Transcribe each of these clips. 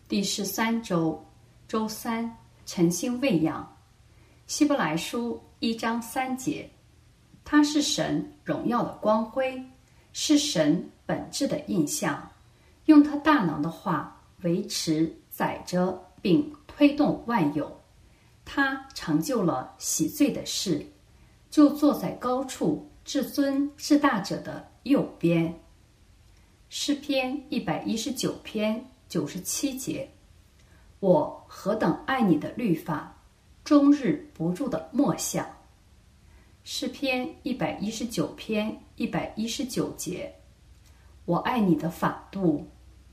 第13周周三，晨星喂养。希伯来书1章3节，他是神荣耀的光辉，是神本质的印象，用他大能的话维持载着并推动万有。他成就了洗罪的事，就坐在高处至尊至大者的右边。诗篇119篇97节，我何等爱你的律法，终日不住的默想。诗篇119篇119节，我爱你的法度。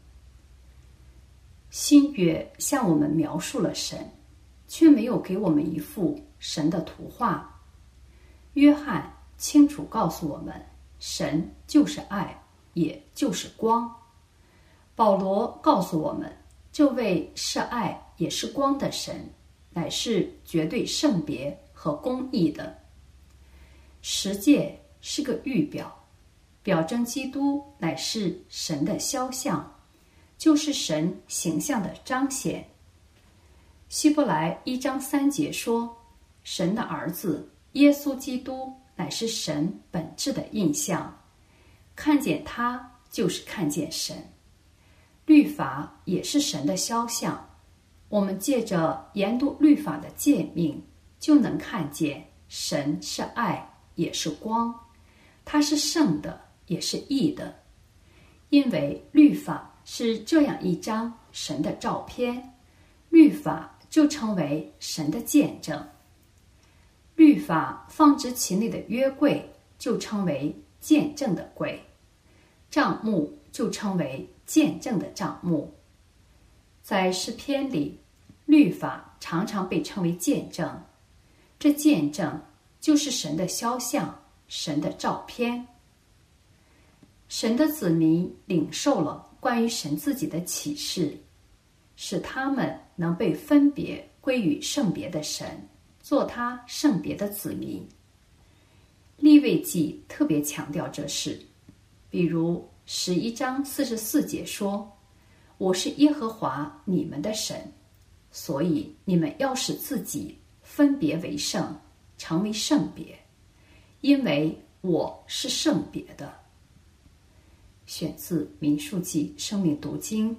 新约向我们描述了神，却没有给我们一幅神的图画。约翰清楚告诉我们，神就是爱，也就是光。保罗告诉我们，这位是爱也是光的神，乃是绝对圣别和公义的。十诫是个预表，表征基督乃是神的肖像，就是神形象的彰显。希伯来1章3节说，神的儿子耶稣基督乃是神本质的印象，看见他就是看见神。律法也是神的肖像，我们借着研读律法的诫命，就能看见神是爱也是光，他是圣的也是义的。因为律法是这样一张神的照片，律法就成为神的见证。律法放置其内的约柜就称为见证的柜，帐幕就称为见证的帐幕。在诗篇里，律法常常被称为见证，这见证就是神的肖像，神的照片。神的子民领受了关于神自己的启示，使他们能被分别归于圣别的神，做他圣别的子民。利未记特别强调这事，比如11章44节说，我是耶和华你们的神，所以你们要使自己分别为圣，成为圣别，因为我是圣别的。选自民数记生命读经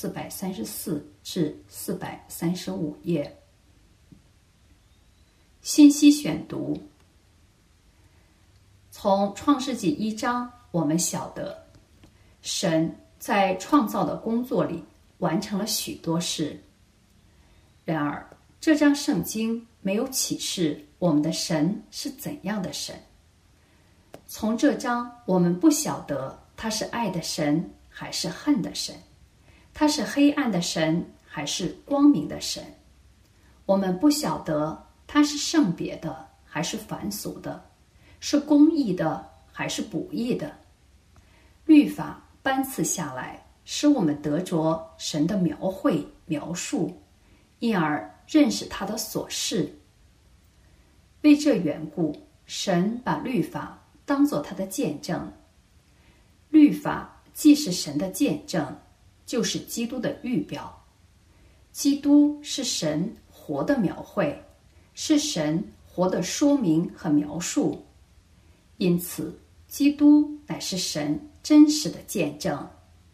434至435页。信息选读，从创世纪1章我们晓得，神在创造的工作里完成了许多事。然而这章圣经没有启示我们的神是怎样的神。从这章我们不晓得他是爱的神还是恨的神，他是黑暗的神还是光明的神。我们不晓得他是圣别的还是凡俗的，是公义的还是不义的。律法颁赐下来，使我们得着神的描绘描述，因而认识他的所示。为这缘故，神把律法当作他的见证。律法既是神的见证，就是基督的预表。基督是神活的描绘，是神活的说明和描述。因此，基督乃是神真实的见证。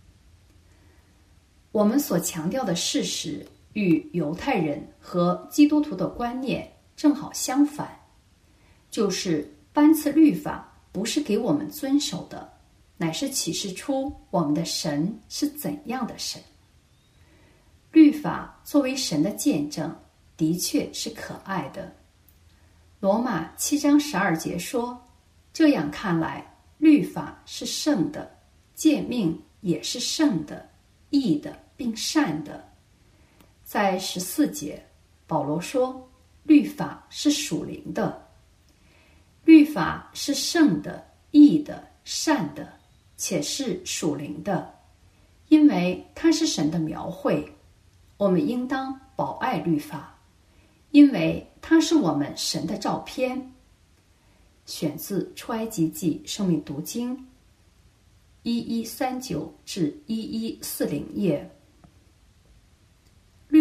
我们所强调的事实与犹太人和基督徒的观念正好相反，就是颁赐律法不是给我们遵守的，乃是启示出我们的神是怎样的神。律法作为神的见证，的确是可爱的。罗马7章12节说，这样看来，律法是圣的，诫命也是圣的、义的并善的。在14节，保罗说，律法是属灵的。律法是圣的、义的、善的，且是属灵的，因为它是神的描绘。我们应当保爱律法，因为它是我们神的照片。选自出埃及记生命读经1139至1140页。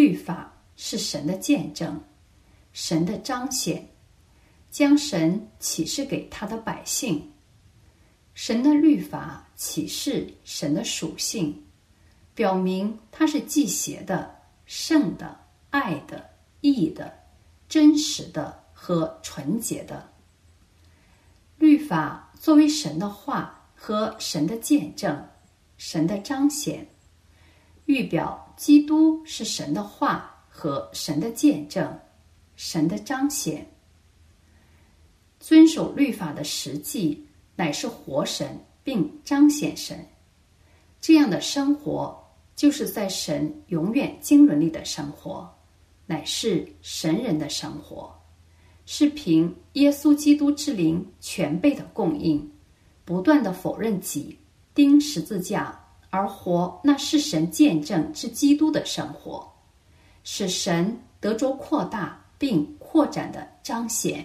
律法是神的见证，神的彰显，将神启示给他的百姓。神的律法启示神的属性，表明他是忌邪的、圣的、爱的、义的、真实的和纯洁的。律法作为神的话和神的见证，神的彰显，预表基督是神的话和神的见证，神的彰显。遵守律法的实际乃是活神并彰显神，这样的生活就是在神永远经纶里的生活，乃是神人的生活，是凭耶稣基督之灵全备的供应，不断地否认己，钉十字架，而活那是神见证之基督的生活，使神得着扩大并扩展的彰显。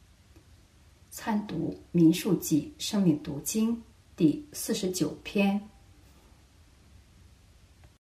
参读民数记生命读经第49篇。